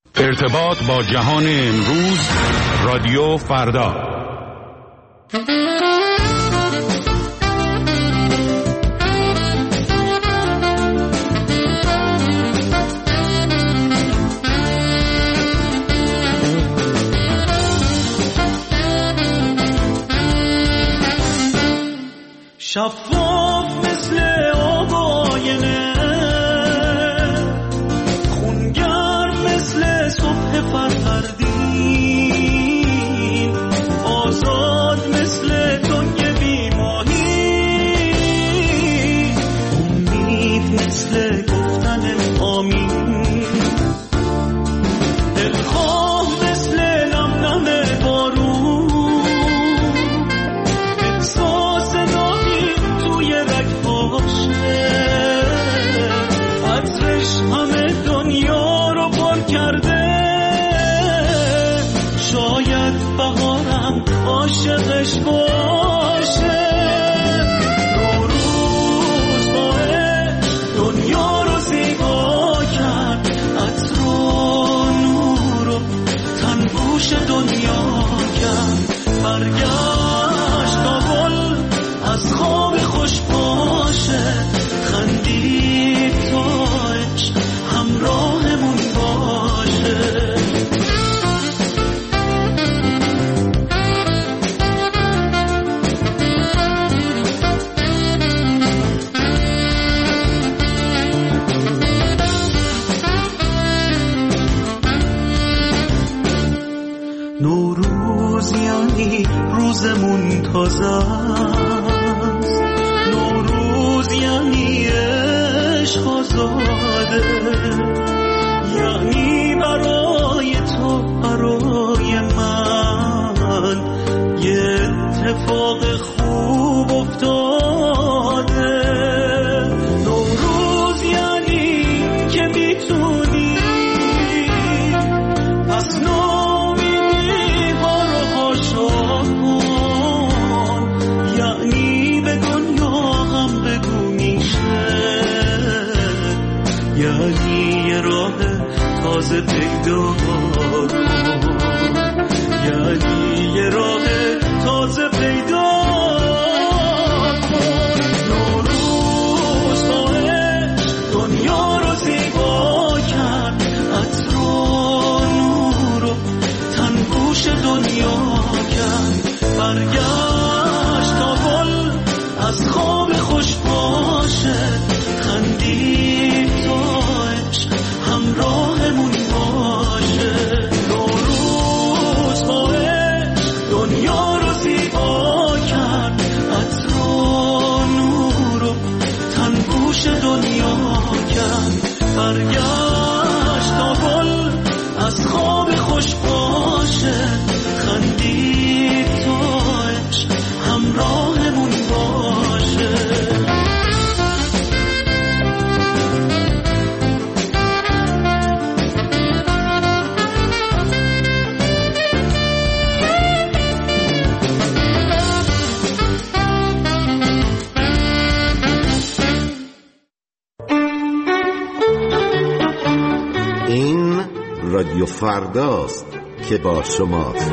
ارتباط با جهان امروز، رادیو فردا. شفاف مثل آباینه، خونگرم مثل صبح فرفردین، آزاد مثل تنگ بیماهی، امید مثل گفتن آمین، دلخواه مثل نم نم بارون، احساس داغی توی رگ‌هاشه، عطرش همه دنیا رو پر کرده، شاید بهارم عاشقش باشه. نوروز باید دنیا رو زیبا کرد، عطر و نور و تنبوش دنیا کرد، برگشت تا گل از خواب خوش باشه، خندید تا عشق همراهمون باشه. نوروز یعنی روزمون تازه است، نوروز یعنی عشق آزاده، یعنی برای تو برای من یه اتفاق خوب افتاده. نوروز یعنی که میتونی پس نومیدی ها رو خاشا کن، یعنی به دنیا هم بگو میشه، یعنی یه راه تازه پیدا کن، یعنی یه راه تازه پیدا کن. نوروز باید دنیا رو زیبا کرد، عطر و نور و تنبوش دنیا کرد، برگشت تا گل از خواب خوش باشه، خندید تا عشق همراهمون باشه. نوروز باید دنیا رو زیبا کرد، عطر و نور و تنبوش دنیا کرد، برگشت تا گل از خواب خوش باشه، خندید تا عشق همراهمون باشه. این رادیو فرداست که با شماست.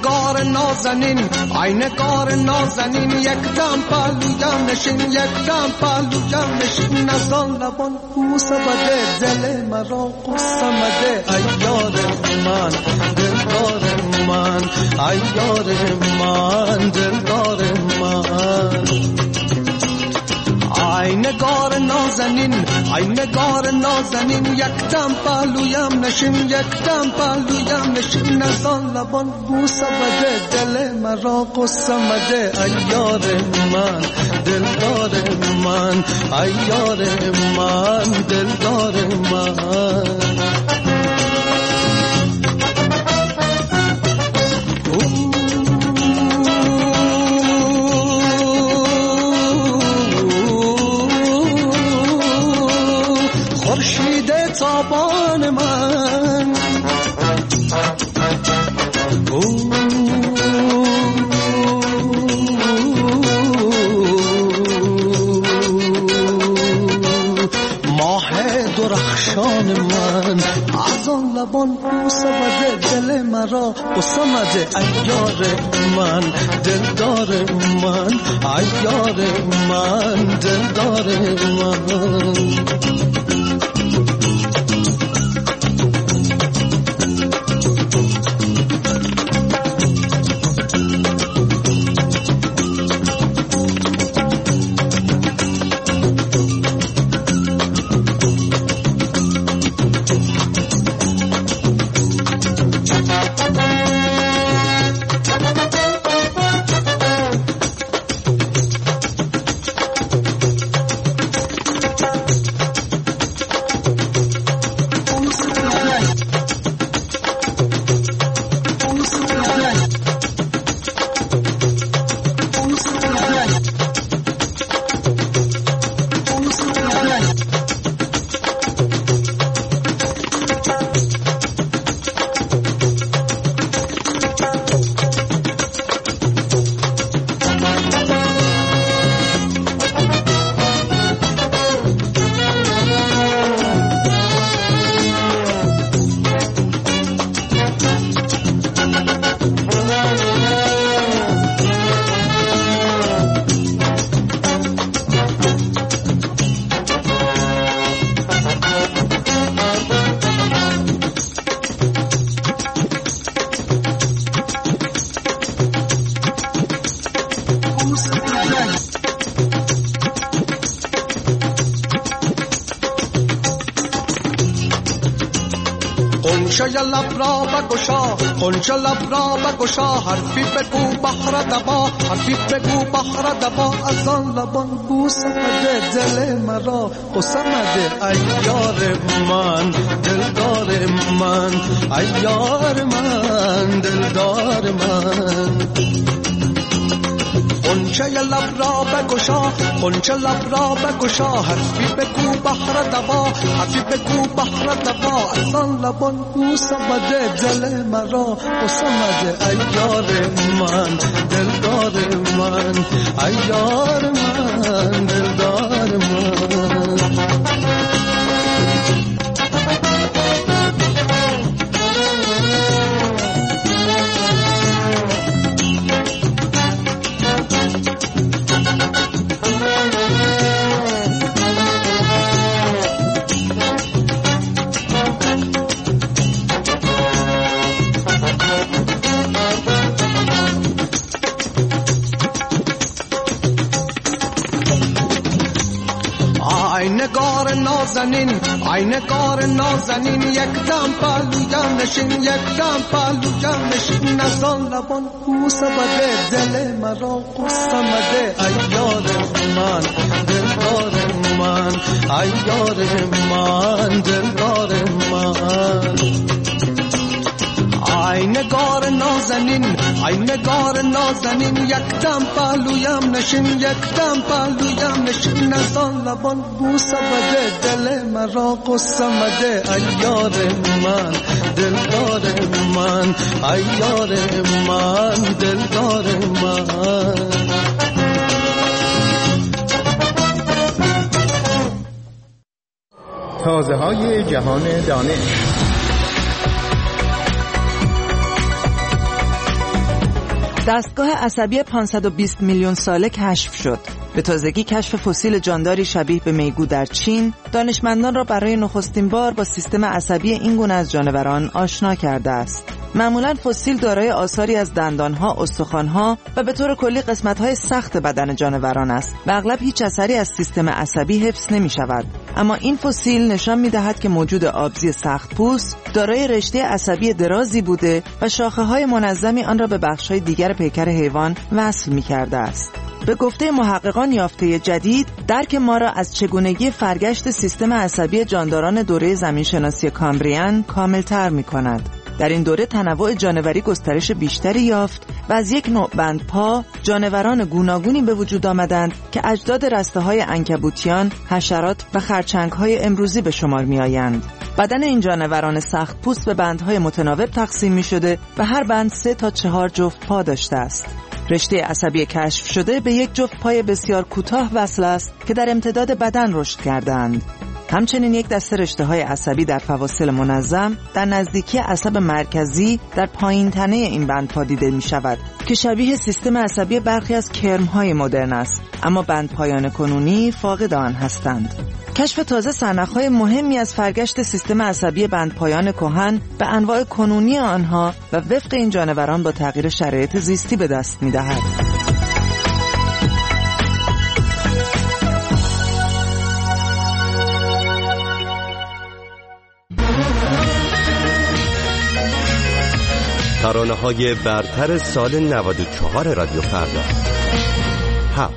نگار نازنین ای نگار نازنین یک دم پهلویم نشین یک دم پهلویم نشین نزان لبان بوسه بده دل مرا قصه مده ای یار من دلدار من ای یار من دلدار من ای نگار نازنین ای نگار نازنین یک دم پهلویم نشین یک دم پهلویم نشین نزان لبان بوسه بده دل مرا قصه مده ای یار من دلدار من ای یار من دلدار من تابان من ماه درخشان من از آن لبان بوسه بده دل مرا قصه مده ای یار من دلدار من ای یار من دلدار من قنچه لب را بگشا قنچه لب را بگشا حرفی بگو بحر دبا حرفی بگو بحر دبا از آن لبان بوسه بده دل مرا قصه مده ای یار من دلدار من ای یار من دلدار من قنچه لب را بگشا قنچه لب را بگشا حرفی بگو بحر دبا حرفی بگو بحر دبا از آن لبان بوسه بده دل مرا قصه مده ای یار من دلدار من ای یار من دلدار من نگار نازنین ای نگار نازنین یک دم پهلویم نشین یک دم پهلویم نشین نزان لبان بوسه بده دل مرا قصه مده ای یار من دلدار من ای یار من دلدار من ای نگار نازنین ای نگار نازنین یک دم پهلویم نشین یک دم پهلویم نشین نزان لبان بوسه بده دل مرا قصه مده ای یار من دلدار من ای یار من دلدار من تازه های جهان دانش دستگاه عصبی 520 میلیون ساله کشف شد. به تازگی کشف فسیل جانداری شبیه به میگو در چین دانشمندان را برای نخستین بار با سیستم عصبی این گونه از جانوران آشنا کرده است. معمولاً فسیل دارای آثاری از دندانها، استخوانها و به طور کلی قسمت‌های سخت بدن جانوران است و اغلب هیچ اثری از سیستم عصبی حفظ نمی‌شود. اما این فسیل نشان می‌دهد که موجود آبزی سخت‌پوست دارای رشته عصبی درازی بوده و شاخه‌های منظمی آن را به بخش‌های دیگر پیکر حیوان وصل می‌کرده است. به گفته محققان یافته جدید درک ما را از چگونگی فرگشت سیستم عصبی جانداران دوره زمینشناسی کامبریان کامل‌تر می‌کند. در این دوره تنوع جانوری گسترش بیشتری یافت و از یک نوع بندپا جانوران گوناگونی به وجود آمدند که اجداد رسته‌های عنکبوتیان، حشرات و خرچنگ‌های امروزی به شمار می‌آیند. بدن این جانوران سخت پوست به بندهای متناوب تقسیم می‌شده و هر بند 3 تا 4 جفت پا داشته است. رشته عصبی کشف شده به یک جفت پای بسیار کوتاه وصل است که در امتداد بدن رشد کردند. همچنین یک دسته رشته‌های عصبی در فواصل منظم در نزدیکی عصب مرکزی در پایین تنه این بندپا دیده می‌شود که شبیه سیستم عصبی برخی از کرم‌های مدرن است، اما بندپایان کنونی فاقد آن هستند. کشف تازه سرنخ‌های مهمی از فرگشت سیستم عصبی بندپایان کهن به انواع کنونی آنها و وفق این جانوران با تغییر شرایط زیستی به دست می‌دهد. ترانه‌های برتر سال 94 رادیو فردا. 7.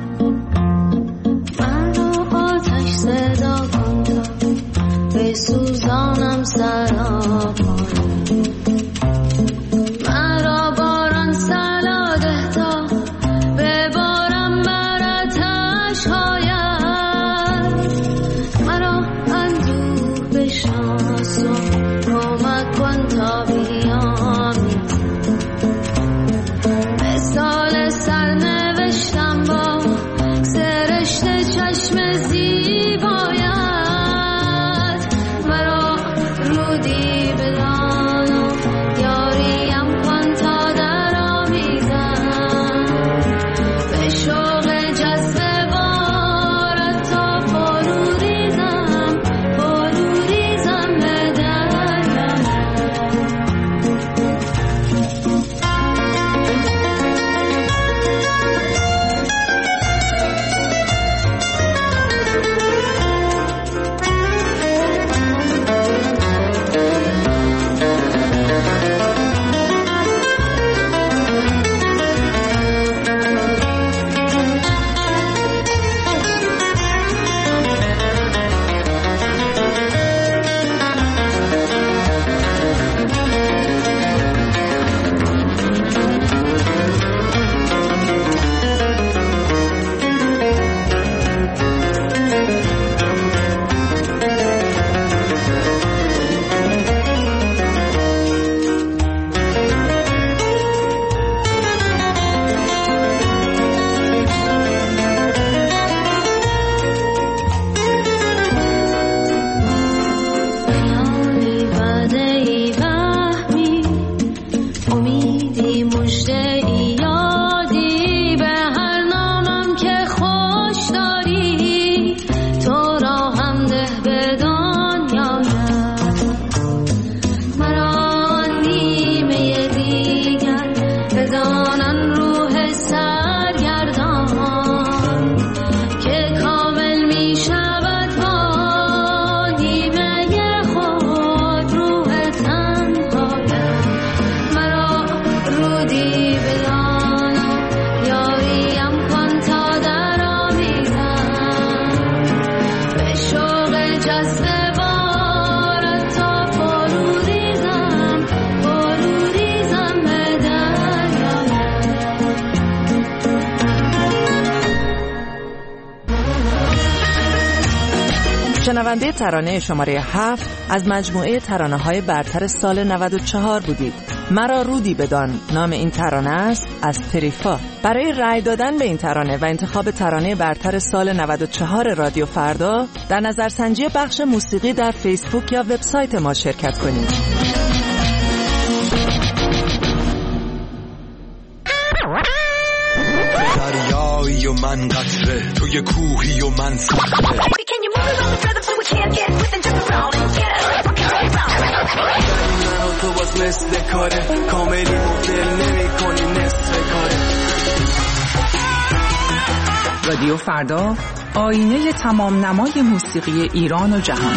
سوز شنونده ترانه شماره 7 از مجموعه ترانه‌های برتر سال 94 بودید. مرا رودی بدان نام این ترانه است از تریفا. برای رأی دادن به این ترانه و انتخاب ترانه برتر سال 94 رادیو فردا در نظرسنجی بخش موسیقی در فیسبوک یا وبسایت ما شرکت کنید. دریایی و من قطره، توی کوهی و من صخره. تو باز مثل کاره کاملی مدل نمی کنی نصف کاره. رادیو فردا، آینه تمام نمای موسیقی ایران و جهان.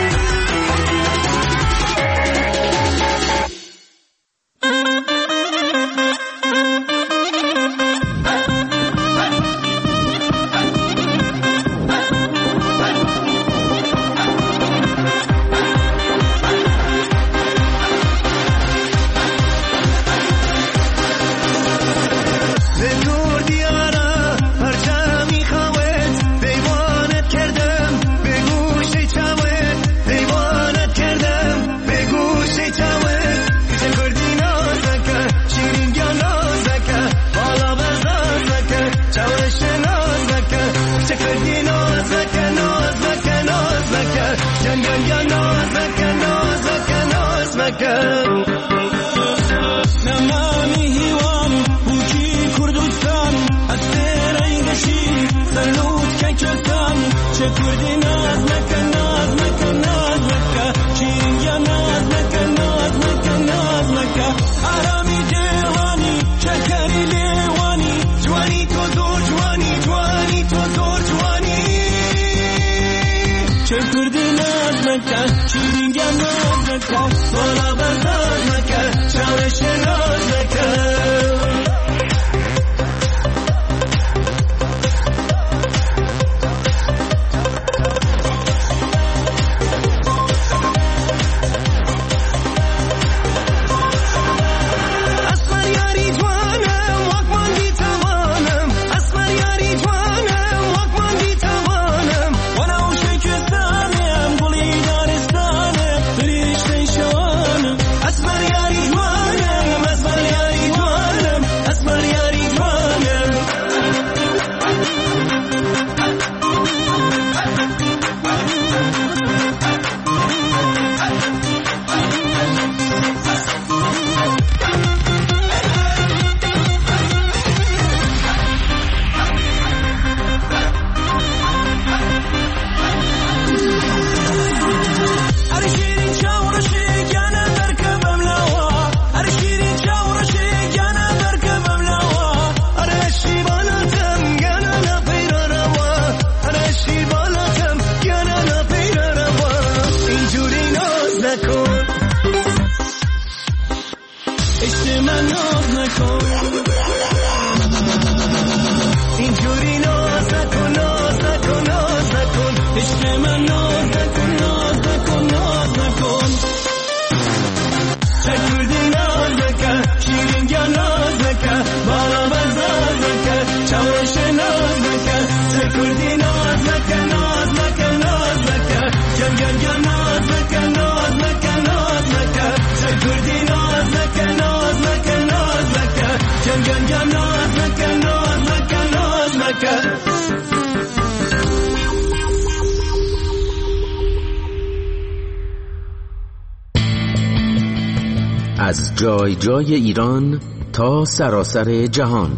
از جای جای ایران تا سراسر جهان،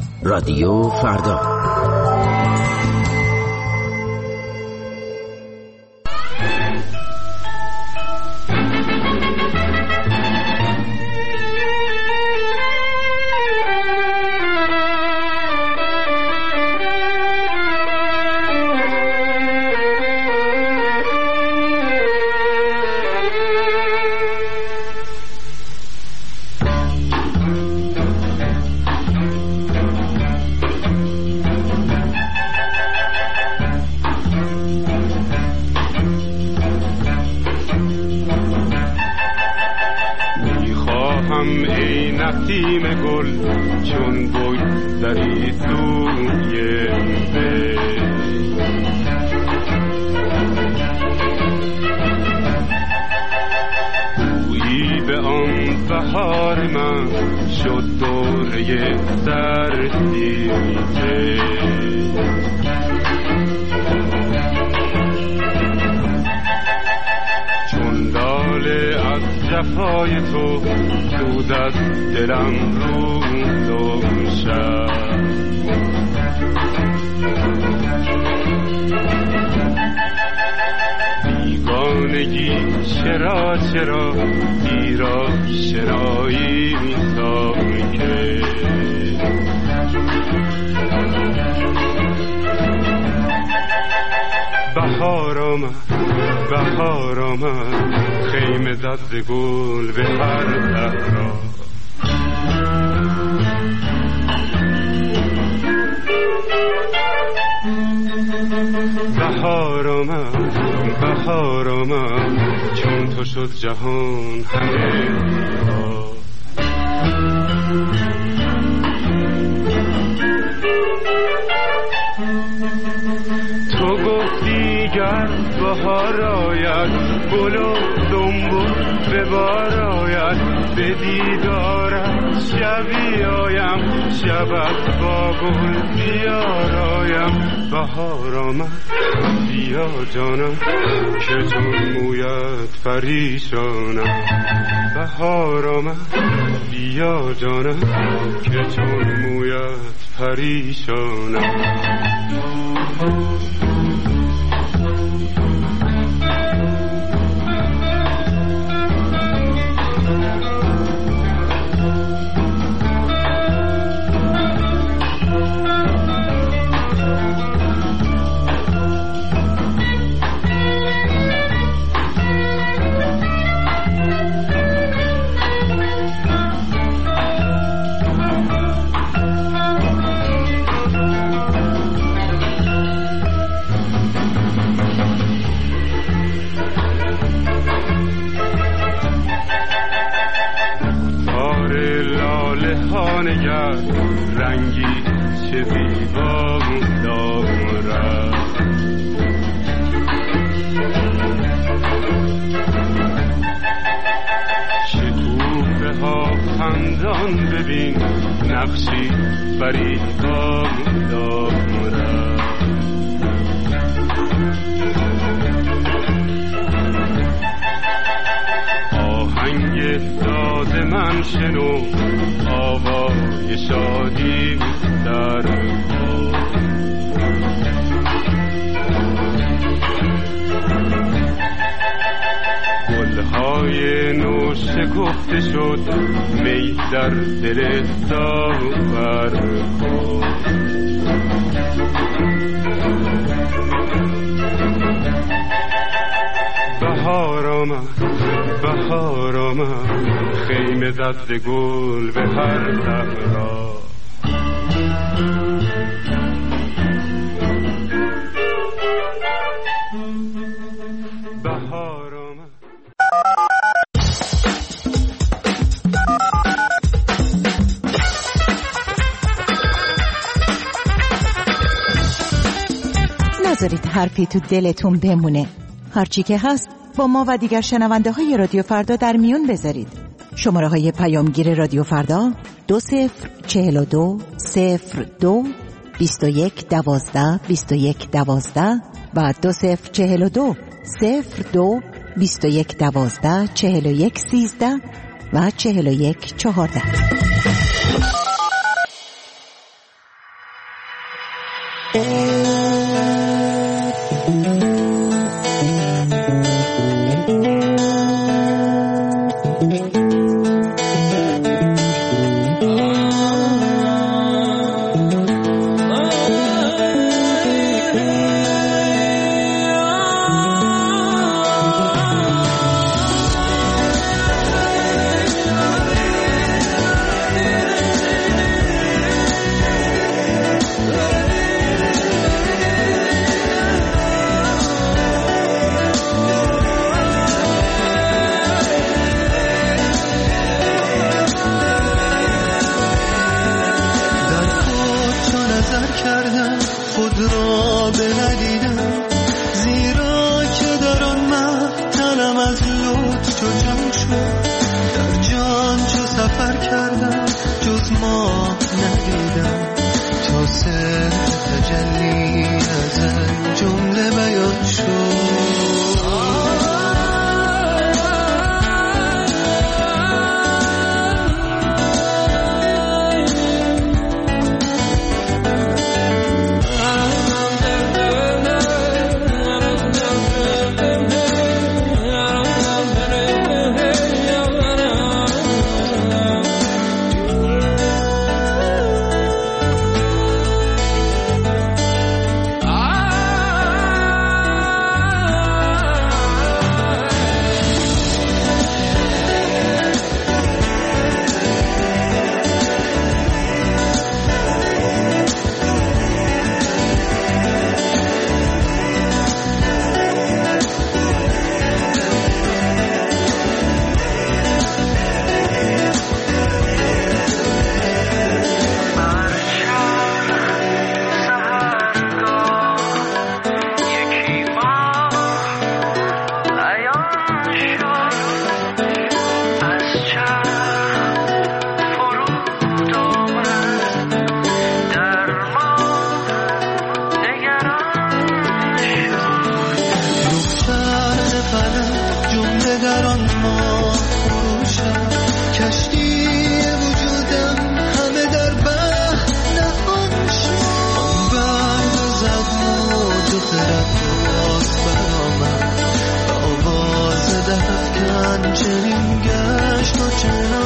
رادیو فردا. شد دوره سردی چون لاله از جفای تو سوز از دلم روز و شب بیگانگی چرا ایرا شنایی ساکه بهار آمد خیمه زد ز گل به هر صحرا بهار آمد چون تو شد جهان همه تو گفتی گر بهار آید گل و دنبل به بار آید به دیدارت شبی آیم شبت با گل بیارایم بهار آمد بیا جانم که چون مویت پریشانم بهار آمد بیا جانم که چون مویت پریشانم رنگی چه زیبا دارد شکوفه ها خندان ببین نقشی فریبا دارد آهنگ داد من شنو آوای شادی در گلهای نو شکفته شد می در دل داور کن بهار آمد خیمه زد ز گل به هر صحرا بهار آمد نذارید حرفی تو دلتون بمونه. هرچی که هست با ما و دیگر شنونده های رادیو فردا در میون بذارید. شماره های پیامگیر رادیو فردا 2042 02 21 12 21 12 و 2042 02 21 12 41 13 و 41 14. چه